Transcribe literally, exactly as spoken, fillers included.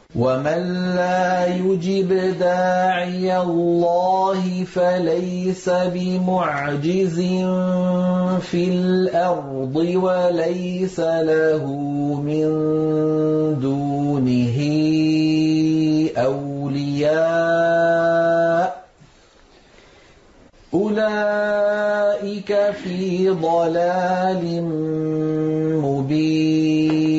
وَمَن لَّا يُجِبْ دَاعِيَ اللَّهِ فَلَيْسَ بِمُعْجِزٍ فِي الْأَرْضِ وَلَيْسَ لَهُ مِن دُونِهِ أَوْلِيَاءُ ۚ أُولَٰئِكَ فِي ضَلَالٍ مُّبِينٍ